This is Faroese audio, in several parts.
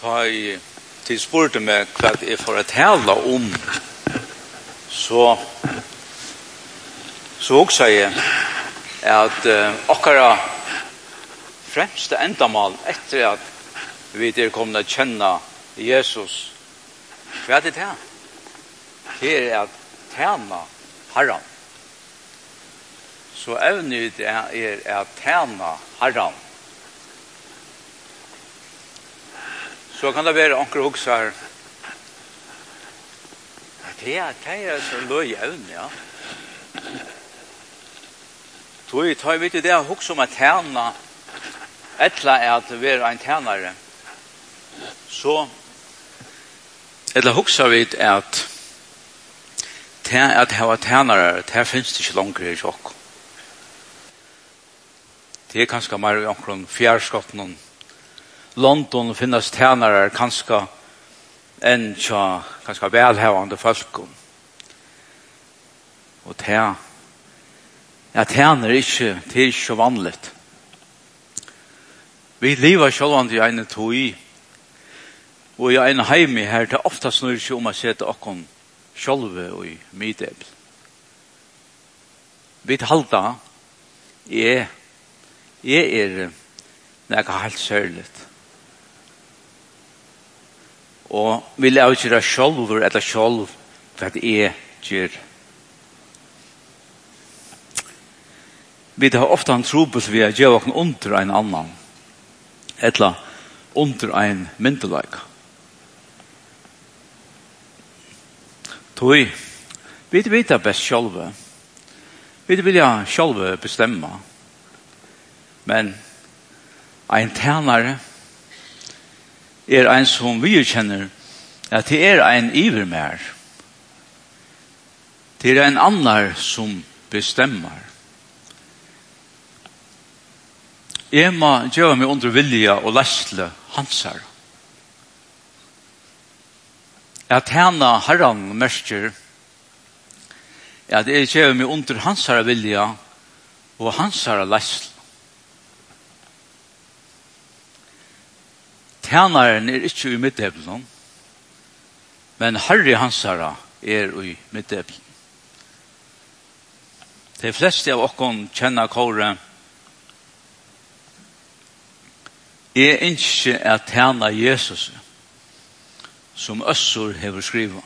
ta I til spurte meg hva jeg får å tale om, så også jeg at akkara fremste endamål etter at vi kommet å kjenne Jesus, hva det her? Det at tjene Herren. Så evnet at tjene Herren. Så kan det være anker også her. Det så løy evne, ja. Tog jeg vet det også om at tjene etla at være en tjenere. Så etla også vet at hava tjenere, det finnes det ikke langer I sjokk. Det kanskje mer I omkring fjærskotten. London finnes tjenere kanskje enn kanskje velhavende folk. Og tjenere ikke, det ikke så vanligt. Vi lever sjølvand I en tog, og I en heim her, det ofte snur ikke om å sette okken sjølve og I middel. Vi halda, jeg noe helt særligt. Og vi lever ikke sjølver eller sjølv for at jeg gjør. Vi har ofte en trobus vi har gjør okken under en annan. Eller under en myndelaga. Tog, vi vet best sjølve. Vi vil sjølve bestemme. Men en tjenere en som vi kjenner at det en ivermer. Det en annan som bestemmer. Jeg må gjøre meg under vilja og lesle hansar. At tjene Herren merker at jeg gjør meg under hansar vilja og hansar lesle. Tjänaren ikke I middeblen, men Harry hansara I middeblen. De fleste av okkon kjenner kåre ikke at tjene Jesus som Øssur hever skriva.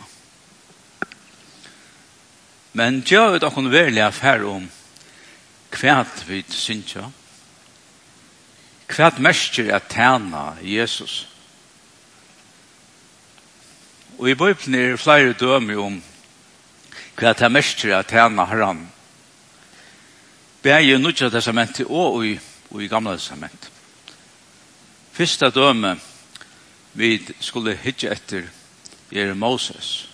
Men gjør vi okkon verlig affær om kvært vi synsja. Kvært merker at tjene Jesus. Og I Bibelen flere dømer om kvært merker at tjene Herren. Begge I Nødja testamentet og I Gamla testamentet. Første døme vi skulle hitje etter Moses.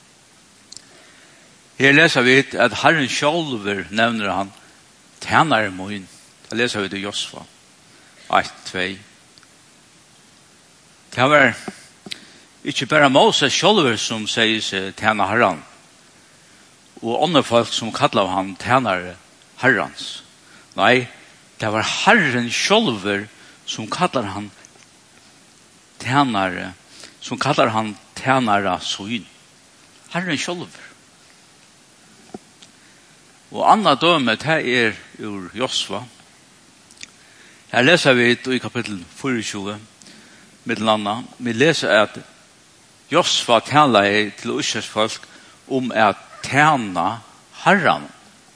Her leser vi at Herren sjálver nevner han tjenere moin. Da leser vi det I Josfa. 1-2. Det var ikke bare Moses sjálver som sier seg tjene Herren, og andre folk som kallar han tjenere Herrens. Nei, det var Herren sjálver som kallar han tjenere, som kallar han tjenere søyn. Herren sjálver. Og andre døme, det ur Josfa. Her leser vi I kapittel 24, middelanda. Vi leser at Josfa taler til Israels folk om at tjene Herren.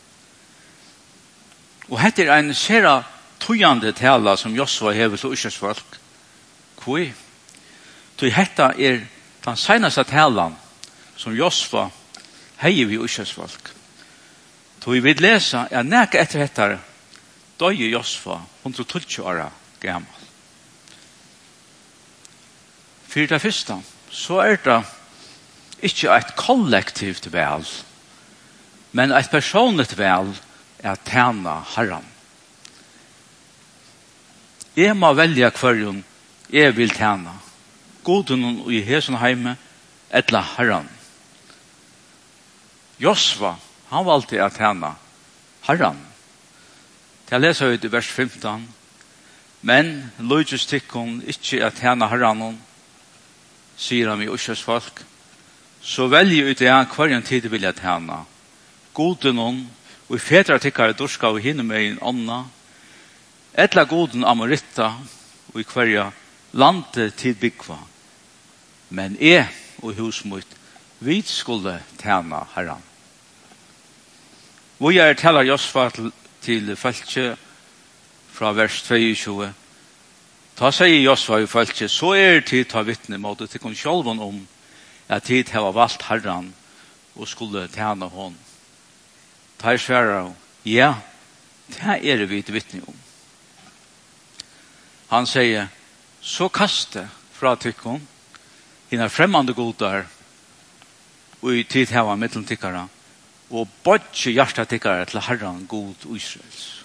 Og dette en sera tøyande tala som Josfa hever til Israels folk. Hvor? Så dette den senaste talan som Josfa heier vi Israels folk. Så vi vil lese at nækka etter dette døye Josfa 112 år gammel. For det første, så det ikke et kollektivt vel, men et personligt vel at tjene Herren. Jeg må velge hverjon jeg vil tjene. Goden I Hesenheime, etla Herren. Josfa, han valgte at tjene Herren. Jeg leser ut I vers 15. Men løydes tikkun ikke at tjene Herren, sier han i Ushers folk, så velger ut det hver en tid vil jeg tjene. Goden hon, og i fedra tikkare dorska og hinne med en ånda, etla goden amoritta, og i hver landet tid byggva. Men og husmut, vi skulle tjene herran. Hvor jeg taler Josfa til falske fra vers 22. Ta sier Josfa i falske, så tid ta vittne mot til kun sjálvan om at tid hava valgt herran og skulle tjene hon. Ta svarer, ja, det vi vittne om. Han sier, så kaste fra tykkon, hina fremmande godar, og i tid hava mittlen tykkara, og bodje hjärsta tykkara til herran god Israels.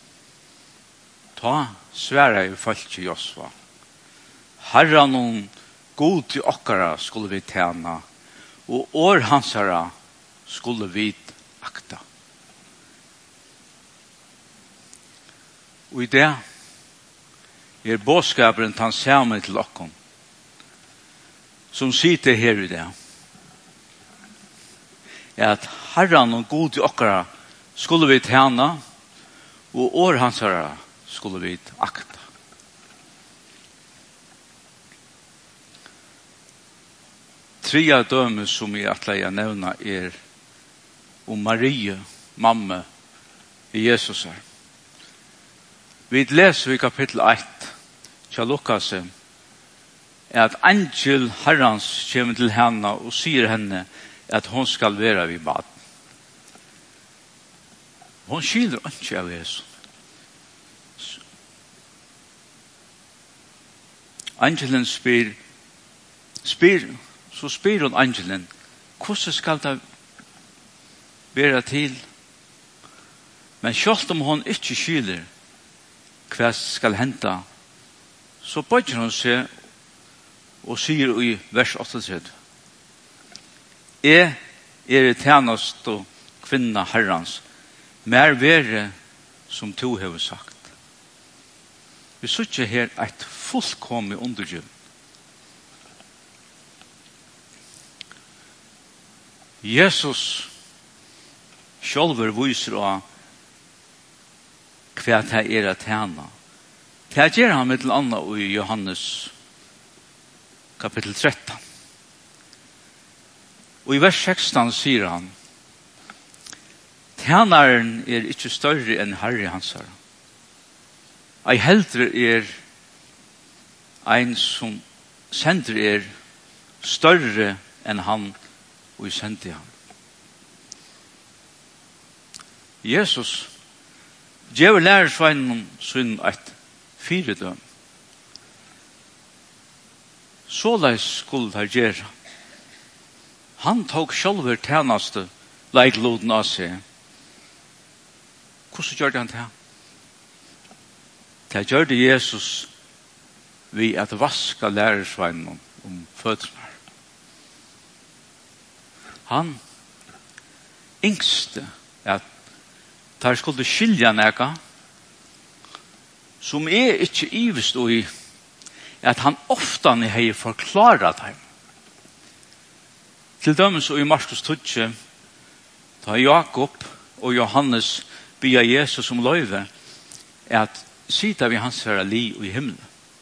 Ta sværa i falske Josva. Herran og god til okkara skulle vi tjena, og år hansara skulle vi akta. Og i det båskaperen tan sammen til okkon, som sitter her i det, at herran og god til okkara skulle vi tjena, og år hansara skulle vi akta. Tre døme som jeg atleier nevna om Marie, mamma i Jesus her. Vi leser i kapittel 1 til Lukas at angel herrans kommer til henne og sier henne at hon skal være vid bad. Hon skilder ikke av Jesus. Angelen spyr hun angelen, hvordan skal det være til? Men selv om hon ikke skilder hva skal hente, så bøyer hun seg og sier i vers 38, jeg tjenest og kvinna herrans, mer være som to har sagt. Vi sitter her et fullkomlig undergjøv. Jesus sjálfur viser av hva det at tjene. Det gjør han med til annet i Johannes kapittel 13. Og i vers 16 sier han, tjeneren ikke større enn herre hans herre. Ei heldre ein som sender større enn han og sendte han. Jesus gjør lærersveinen sin et fyredøm. Såleis skulle det gjøre. Han tok sjølver tjeneste leikloden av seg. Hvordan gjør han det? Det gjør det Jesus ved at vaska lærersveinen om fødsler. Han yngste at der skulle skilja nega som ikke ivest i at han ofta hei forklarat dem. Til dømes og i Markus 12 da Jakob og Johannes bya Jesus om løyve at sida vi hans herre li i himmelen.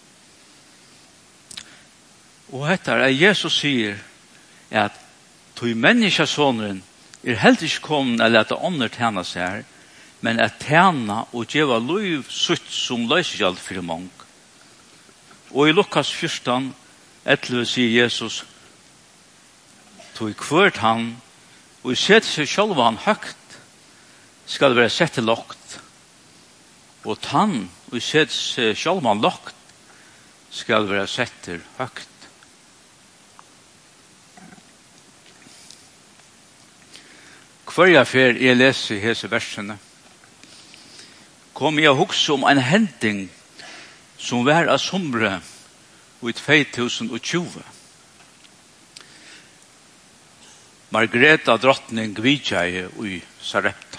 Og etter at Jesus sier at tog menneskesåneren helt ikke kommet eller at det ånder tjena seg her, men at tjena og djeva liv sutt som løser alt for mange. Og i Lukas 14, 11 sier Jesus, tog kvart han, og i sett seg selv han høgt, skal være sett til lagt, og tann, og i sett seg selv han lagt, skal være sett til høgt. Hver fer jeg leser hese versene, kom jeg hukse om en hending som var av somre i 2020. Margreta drottning Gvidjai i Sarepta.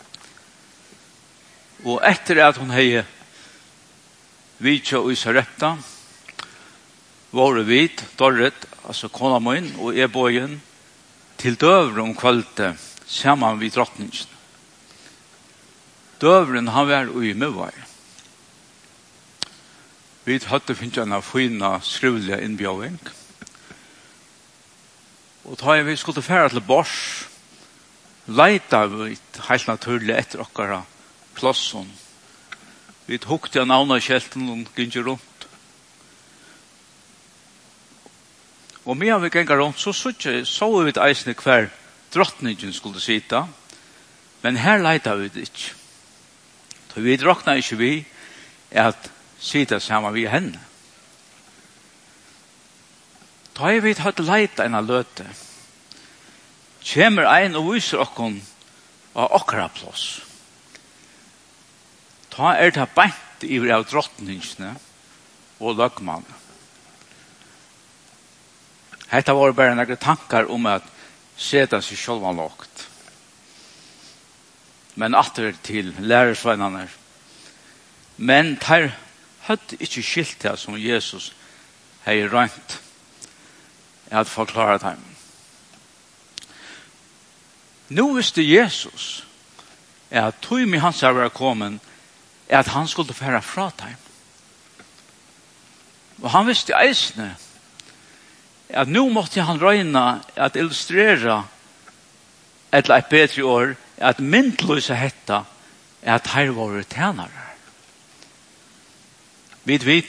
Og etter at hun hei Gvidjai i Sarepta, våre vid, Dorrit, altså kona min og bojen, til døvre om kvalitet, sammen vid drottningen. Døvren han var i Møvai. Vi hadde finnet en fina skrivlige innbjøving. Og da vi skulle fære til Bors, leita vi helt naturlig etter okkara plåsson. Vi hukte en navnakjelten og gynge rundt. Og medan vi gynge rundt, så vi et eisne hver drottningen skulle sitta, men her leita vi det ikke. Så vi drokna ikke vi at sitta sammen vi henne. Da vi hadde leita en av løte, kommer ein og viser okkon av okkara plås. Da det beint i av drottningsne og løgmannen. Hetta var bare noen tankar om at seta seg sjølva lågt. Men atter til lærersveinene. Men der hadde ikke skilt det som Jesus hei rønt at forklare dem. Nå visste Jesus at tog med hans var kommet at han skulle fære fra dem. Og han visste eisne at nå måtte han røyne at illustrere et bedre år at myndløse hetta at her var tjenere. Vi vet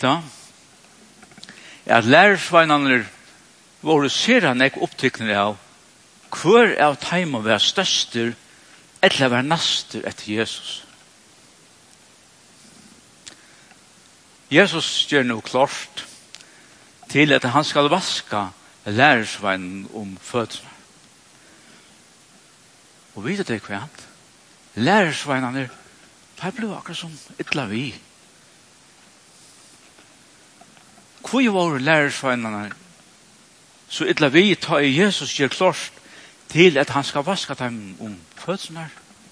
at lærersveinene var seran ikke opptrykkende av hver av teimen var størster eller var naster etter Jesus. Jesus gjør noe klart til at han skal vaske lærersveinen om føttene. Og vet du det kvart? Lærersveinene de ble akkurat som ytla vi. Hvor var lærersveinene så ytla vi ta i Jesus gjør klart til at han skal vaske dem om føttene?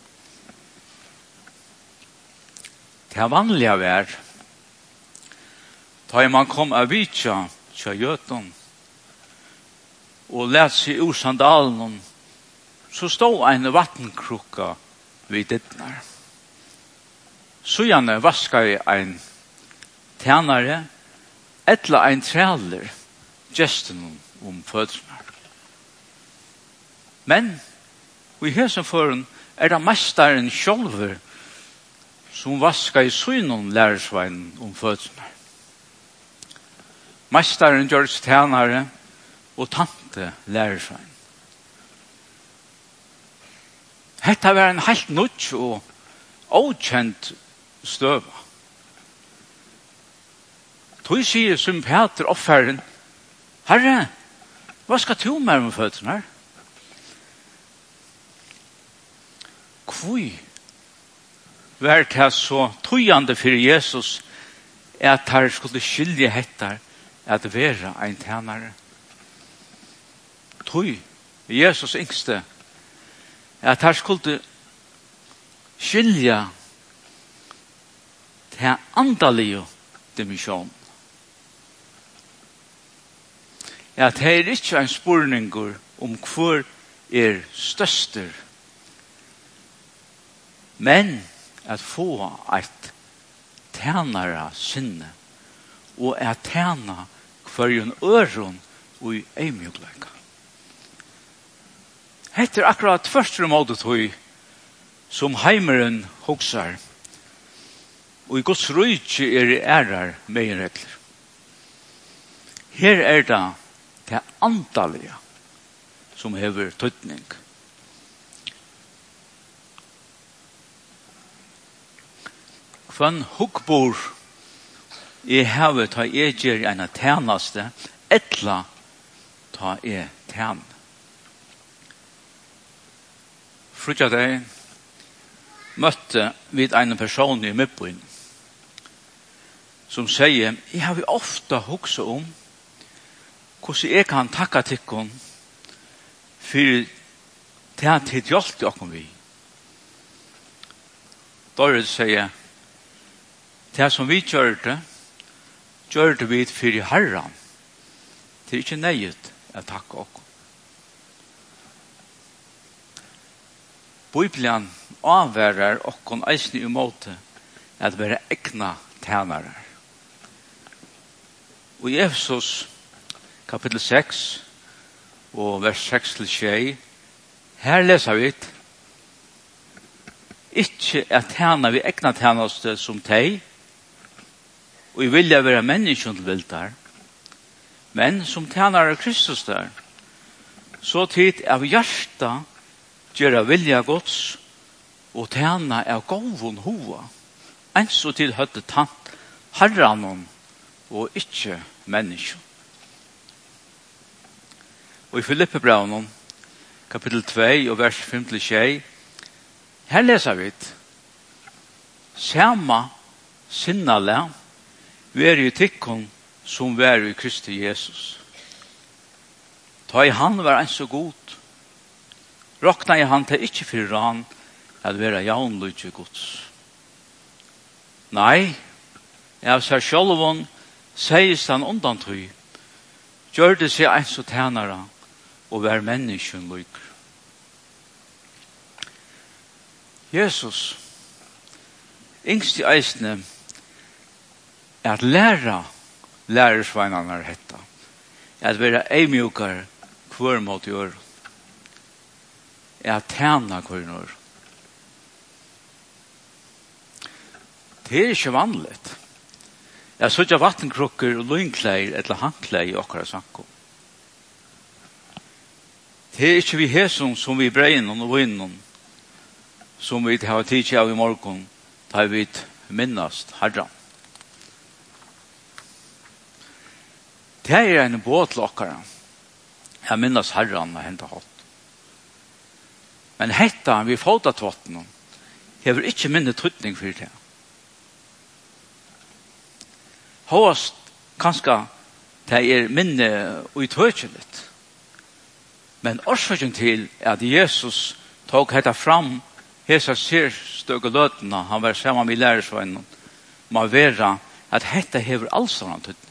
Det er vanlig å være da man kom av vitja til Jøten og lät seg ur sandalen så stod en vattenkrukka vid dittnar. Så gjerne vaska en tjänare eller en träller gesten om fødslarna. Men i hesen fören det mästaren själver som vaska i synen lärersvein om fødslarna. Mästaren gjørs tjänare og tante lærersvein. Hetta var en helt nødt og okjent støva. Tog sier som Peter offeren, Herre, hva skal du med om føttene her? Hvor var det så tøyende for Jesus at han skulle skylde hettar at være en tjenere? Tøy, Jesus yngste, at han skulle skilja til andalige dimensjon. At det er ikke en spurninger om hvor størster, men at få et tjenere sinne og at tjene hver en øron og i eimjøkleika. Hette akkurat første måte tog som heimeren hoksar og i Guds rydtje det ærar meginregler. Her det antallige som hever tøytning. Kvann hukkbor hever ta gjør en tjeneste etla ta tjen. Frutja deg møtte vid en person i Midtbyen som sier, jeg har ofta hukset om hvordan jeg kan takka tikkun for det han til hjelp okkom vi. Dorrit sier, det som vi gjør det vi for Herren, Det ikke nøyet at takke oss. Bibelen avværer okkon eisne i måte at være egna tjenere. Og i Efesos kapittel 6 og vers 6-6 her leser vi ikke at tjena vi egna tjeneste som teg og vi vilja være menneskjent vildar men som tjenere Kristus der så tid av hjärsta gjøre vilja Guds og tjena av gåvun hova ens og til høtte tant herranon og ikke menneske. Og i Filippebraunen kapittel 2 og vers 5-6 her leser vi Sama sinnale veri i tikkun som veri i Kristi Jesus. Ta i han var en så god rokna i han til ikke for ran at være jaunløyde Guds. Nei, av seg sjølvån sies han undantøy, gjør det seg en så tjenere og vær mennesken lykker. Jesus, yngst i eisene, at lærersveinene er hetta, at være eimjukere hver måte gjør, at tjene hver når. Det er ikke vanlig. Jeg så ikke vattenkrukker og løgnklær eller handklær i okkara sanko. Det er ikke vi hæsson som vi breinen og vinnen som vi har tid av i morgen da vi minnast herran. Det er en båt til okkara. Jeg minnast herran og hentet hatt. Men hetta vi fått av tvattene hever ikke minne trytning for det. Håast kanskje det er minne utøkjeligt. Men årsaken til at Jesus tok hetta fram hesa støke løtene han var sammen med lærersvennen må være at hetta hever allsånn trytning.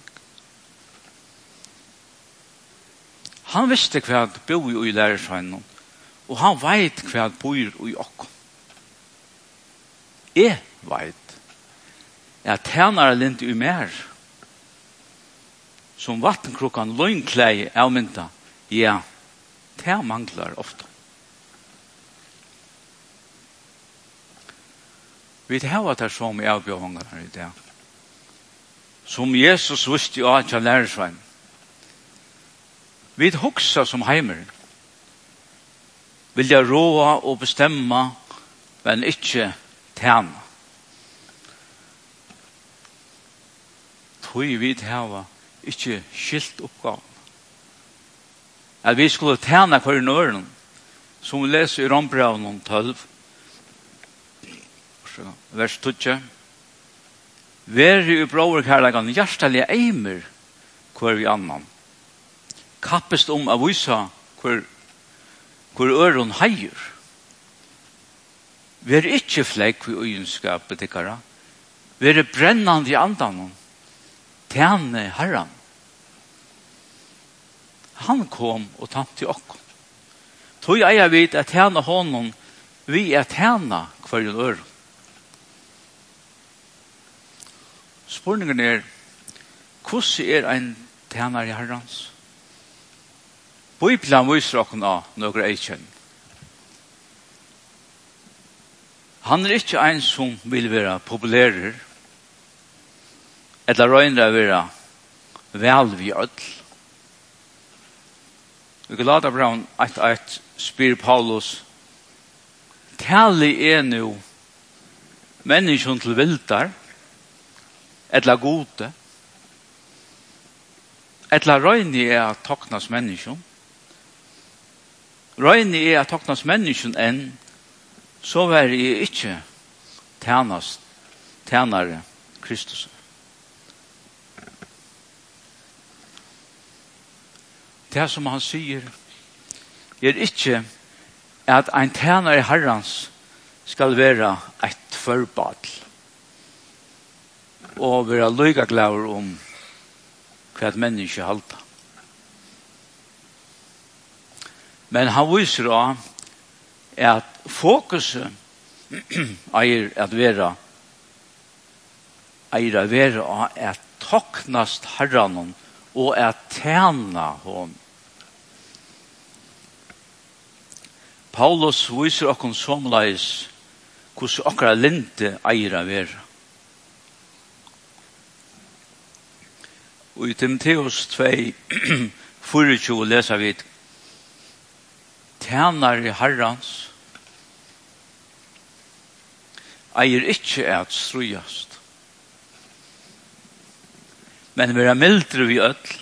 Han visste hva bor i lærersvennen og han veit hva bor i okkom. Jeg veit at tjenere lint i mer som vattenkrukkan løgnklei avmynta, ja, det manglar ofta. Vi har det som i avbjørvangar i det. Som Jesus visste jo at jeg lærersvein. Vi hoksa som heimer. Vilja råa og bestemma, men ikke tjena. Tog vi hava ikke skilt oppgaven. At vi skulle tjena hver nøren, som vi leser i Rombraunen 12, vers 12. Veri i broverkærlegan hjertelige eimer hver vi annan. Kappest av vysa hver øron heier. Veri ikke flekk vi ugenskapet tikkara. Veri brennande i andanen. Tjene herran. Han kom og tatt til okkom. Tog jeg vet at tjene honom vi er tjene hver øron. Spurningen er, hvordan er en tjener i herrans? Bibelen viser okken av noen eikjenn. Han er ikke en som vil være populærer, eller røyner å være vel vi ødel. Vi kan lade Braun et spyr Paulus, tale er nå mennesken til vildar, etla gode, etla røyni er at toknas menneskjon. Røyni er at toknas menneskjon enn, så var jeg ikke tjenare Kristus. Det som han sier, er ikke at en tjenare herrans skal være et forbadl. Og være lyga glad om hva et menneske halta. Men han viser da at fokuset er at være at toknast herran og at tjena hon. Paulus viser okkur somleis hvordan okkara linte eier av vera. Og i Timotheus 2, 24 leser vi tjener i herrans eier ikkje at strujast. Men vera mildre vi öll,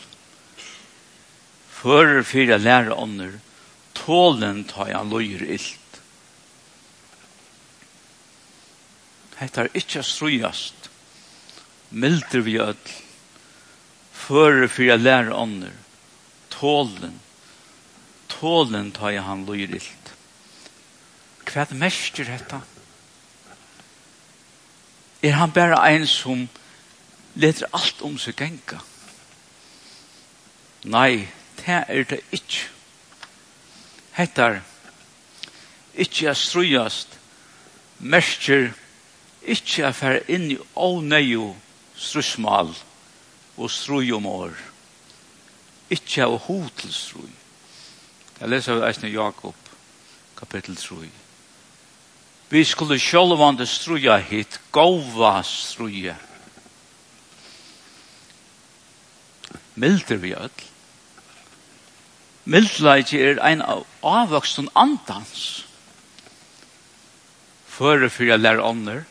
fører fyrir lære ånder, tålen tar han løyer illt. Hetta er ikkje strujast, mildre vi öll, fører fyrir lære ånder, tålen tar han løyer illt. Hva er mestjer dette? Er han bare en som leter alt om seg genka? Nei, det er det ikke. Hettar ikke er strujast, mestjer ikke er færre inn i ånøyo strusmal og strujomår. Ikke er hotelstruj. Jeg leser av eisne Jakob, kapittel 3. Vi skulle sjølvande struja hit, gåva struja. Milder vi öll. Mildleiki er ein av avvoksten andans. Føre for å lære ånder.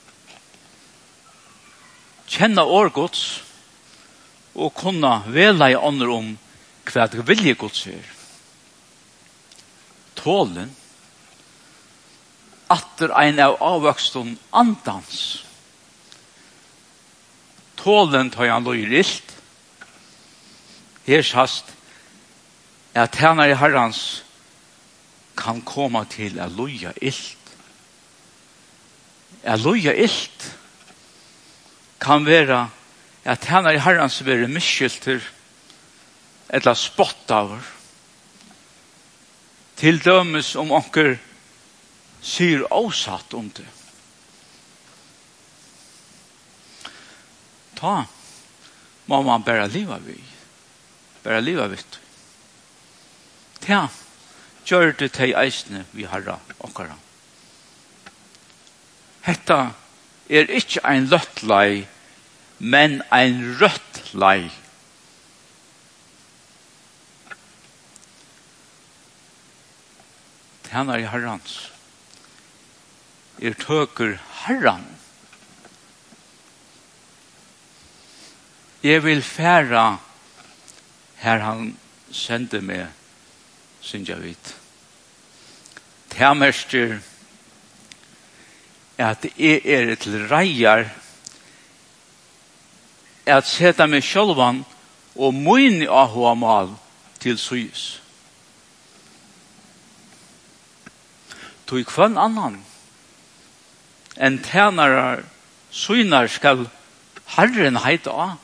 Kjenne årgods og kunne vela i ånder om hva det vilje gods er. Tålen atter ein av avvoksten andans. Tålen tar han løyer illt. Her sast at tjener i herrans kan komme til å løye illt. Å løye illt kan være at tjener i herrans være miskylter eller spottaver. Til dømes om onker sier åsatt om det. Ta må man bare leva vid. Bare leva vid. Ja, gjør det til eisene vi harra okkara. Hetta er ikke ein løtt lei, men ein rødt lei. Tjener i herrans er tøker herran. Jeg vil færa her han sender meg, synes jeg vidt. Det mester at jeg er til reier at sette meg sjølvan og min ahoamal til sys. Tog kvann annan en tjenarar synar skal Herren heita av.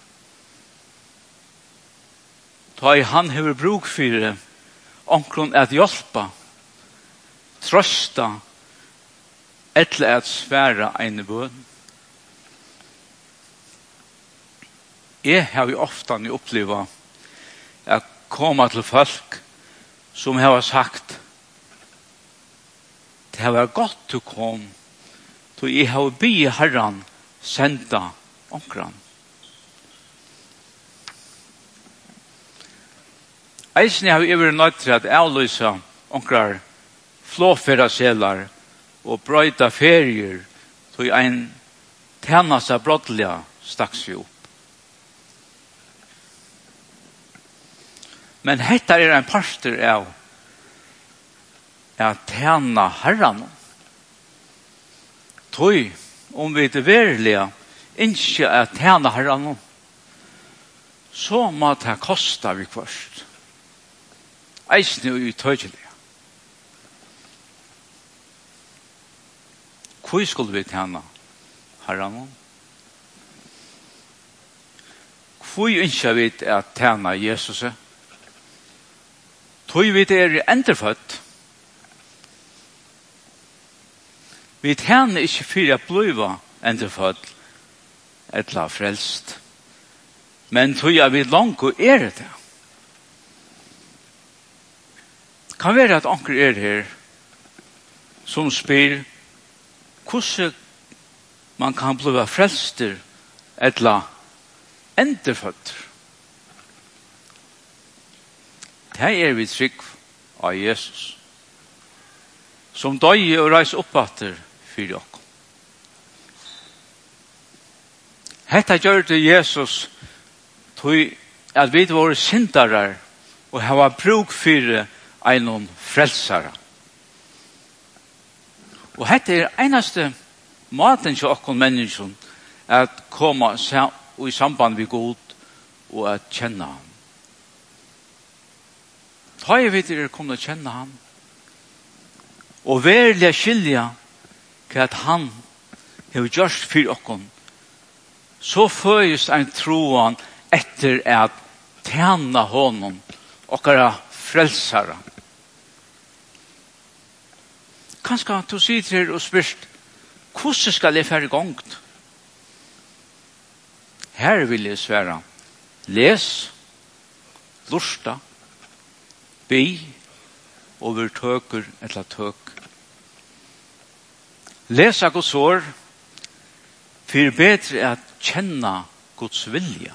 Ta i han hever bruk fyrir omkron at hjelpa, trøsta, etle at sværa ein bøn. Jeg har jo ofta oppleva at koma til folk som har sagt det var godt du kom, så jeg har by herran senda omkran. Eisen har vi vært nødt til at avlyse omkrar flåferaselar og brøyta ferier til en tjeneste brottelig staks vi opp. Men dette er en parster av at tjena herran. Tøy, om vi er verilige, ikke at tjena herran, så må det kosta vi først. Eisne og utøygelige. Hvor skulle vi tjena herran? Hvor ønsker vi at tjena Jesus? Tog vi det enderfødt. Vi tjener ikke for å bli enderfødt eller frelst. Men tog vi langt det. Kan være at anker her som spyr hvordan man kan bli frelster eller enderfødt. Det vi trygg av Jesus, som døg og reis oppatter for dere. Hetta gjør det Jesus tog at vi var syndere og hava bruk for en frelsere. Og hetta eneste maten til oss mennesker at komme i samband med Gud og at kjenne ham. Da vi kommet å kjenne ham og verlig skilja hva at han har gjort for oss, så føjes en troen etter at tjene honom og frelsere. Kanskje du sitter og spørst, hvordan skal jeg være gongt? Her vil jeg svære, les, lusta, be, over tøker eller tøk. Lesa Guds ord, for bedre at kjenne Guds vilja.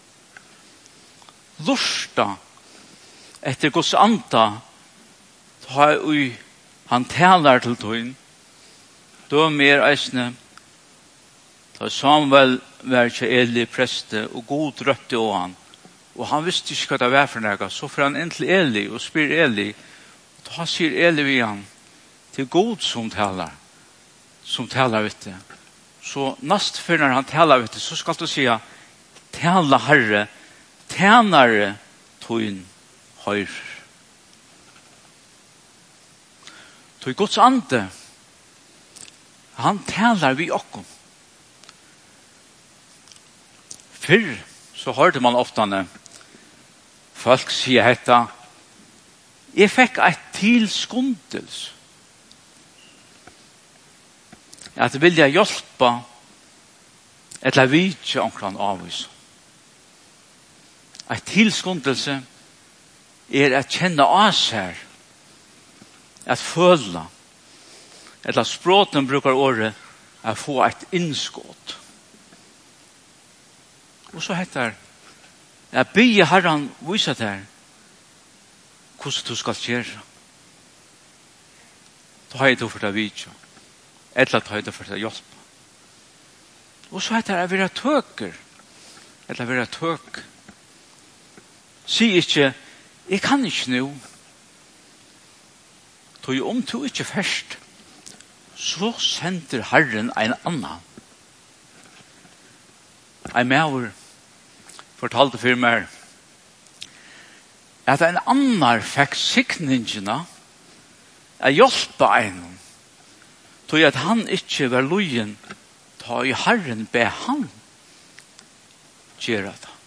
Lusta etter Guds anta, ta han talar til tøyen, da mer eisne, da Samuel var ikke Eli preste, og god røpte av han, og han visste ikke hva det var for noe, så får han inn til Eli, og spyr Eli, og da sier Eli ved han, til god som talar vet det. Så nast før når han talar vet det, så skal du si, tala herre, tjenare tøyen høyr. Tøy Guds ande, han talar vi okkom. Fyrr så hørte man ofta folk sier hetta, jeg fikk et tilskundels. At vilja hjelpa eller vitja omkring avvis. Et tilskundelse at kjenne oss her, at føle, eller språten brukar året, at få et innskott. Og så heter jeg bygge Herren vise deg hvordan du skal gjøre. Da har jeg det for deg vidtja. Eller da har jeg det for deg hjelp. Og så heter jeg være tøker. Eller være tøk. Si ikke, jeg kan ikke nå. Tog om du ikke først, så sender Herren en annan. En maur fortalte for meg at en annan fikk sikningene å hjelpe en. Tog at han ikke var lojen, ta i Herren be han gjøre det.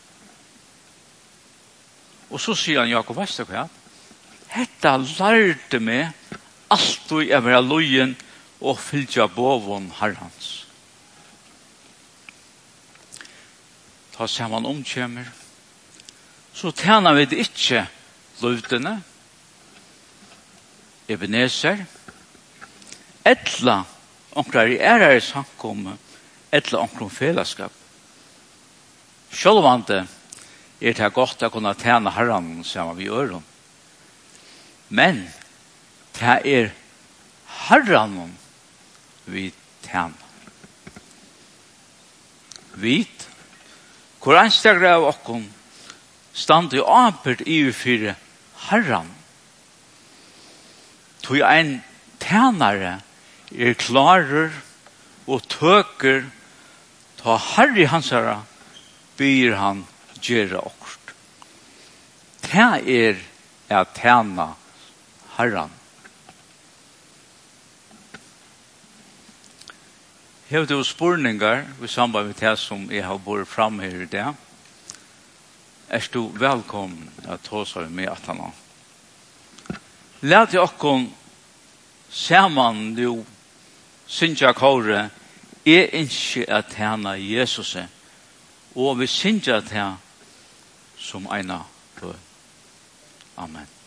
Og så sier han, Jakob, veist du hva? Hetta lærte meg alt du er være lojen og fylltja bovon Herrens. Ta saman omkjemmer. Så tjener vi det ikke løvdene, Ebenezer, etla omkrar i ærere samkomme, etla omkring fellesskap. Sjølvande det godt å kunne tjene Herren sammen vi gjør dem. Men det Herren vi tjener. Vit, hvor enstagre av okken stand i apert i ufyre Herren. Tog en tjenare klarer og tøker ta Herre hansara byr han gjøre okkur. Det at tjena Herren. Har du spurningar i samband med det som jeg har båret fram her i dag? Du velkommen at ta seg med at han har. Lät jag okkom saman nu synja kåre ikke at tjena Jesus og vi synja at som eina bøn. Amen.